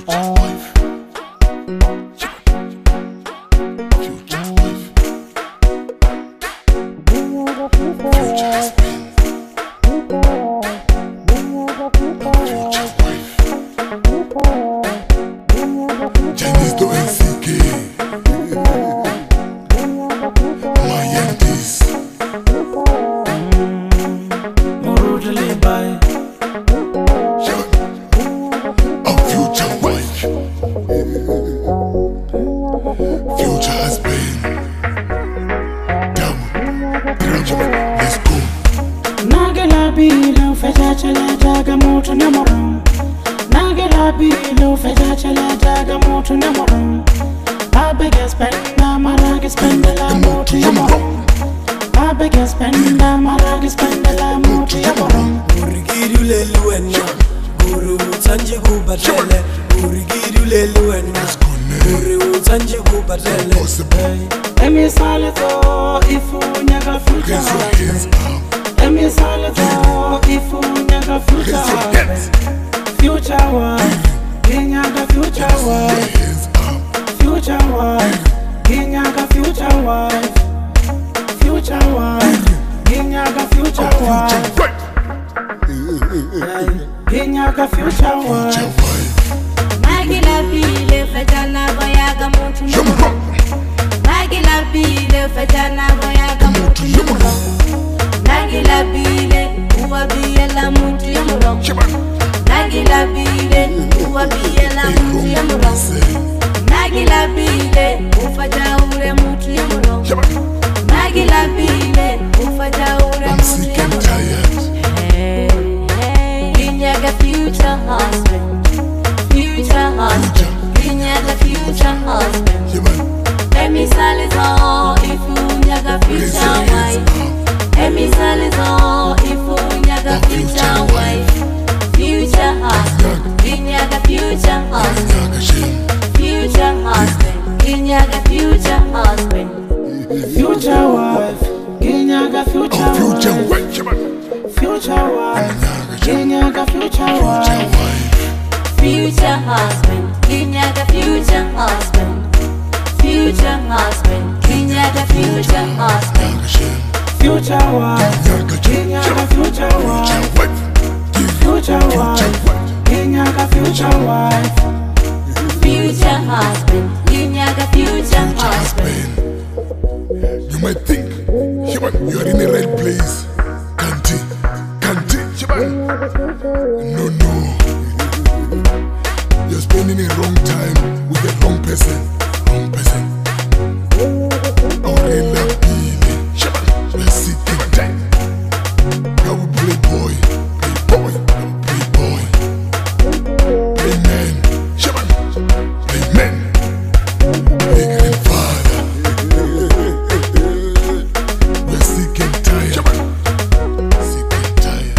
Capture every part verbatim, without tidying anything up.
Future wife. Future wife. Future husband. Future wife. Chinese to N C K. My aunties. Future wife. Future husband. Damn. Let's go. Nagela bilo feta chala daga moto na moron. Nagela bilo feta chala daga moto na moron. Abega spenda maraga spenda la moto ya moron. Abega spenda maraga spenda la moto ya moron. Urigiru leluena, uru tanje kubatele. Urigiru leluena, uru tanje kubatele. Emi salito ifu nyaga future. Emi salito ifu nyaga future. Future wife, nyaga future wife. Future wife, nyaga future wife. Future wife, nyaga future wife. Nyaga future wife. Magila bile fetana boyaga mutu nyumro. Magila bile fetana boyaga mutu nyumro. Magila bile uwa biye la mutu nyumro. Magila bile uwa biye la mutu nyumro. Magila bile ufaja ure mutu nyumro. Magila bile ufaja ure mutu nyumro. Hey, hey, Ginyaga future husband. Future husband, Ginyaga future husband. Emi salizo ifu nyaga future wife. Emi salizo ifu nyaga future wife. Future husband, Ginyaga future husband. Future husband, Ginyaga future husband. Future wife, Ginyaga future wife. Future wife, Ginyaga future wife. Future husband, Ginyaga future husband. Future husband, Ginyaga future husband. Future wife, Ginyaga future wife. Future wife, Ginyaga future wife. Future husband, Ginyaga future husband. You might think, Shaban, you are in the right place. Kanti, Kanti, Shaban. No, no. You're spending a wrong time with the wrong person. Wrong person. Aurela Pili, Shaban, let's see the time. Now we play boy, play boy, play boy. Play man, Shaban, play man. Play grandfather. We're sick and tired. Shaban, sick and tired.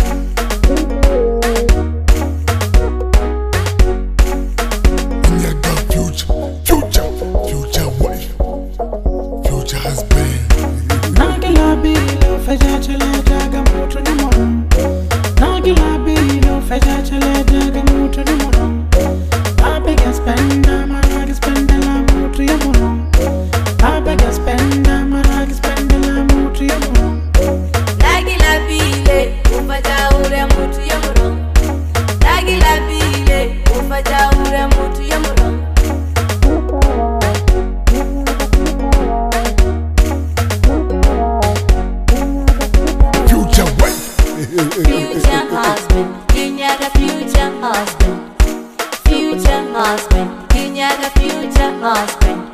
Nyaga future, future, future wife, future husband. Nagila bilo feta chala daga moto na moron. Nagila bilo feta chala daga moto na moron. Abega spenda maraga spenda la moto ya moron. Abega spenda maraga spenda la moto ya moron. Nagila bile ufaja ure mutu ya muro. Nagila bile ufaja ure mutu ya muro. Future wife. Future husband, Ginyaga future husband. Future husband, Ginyaga future husband.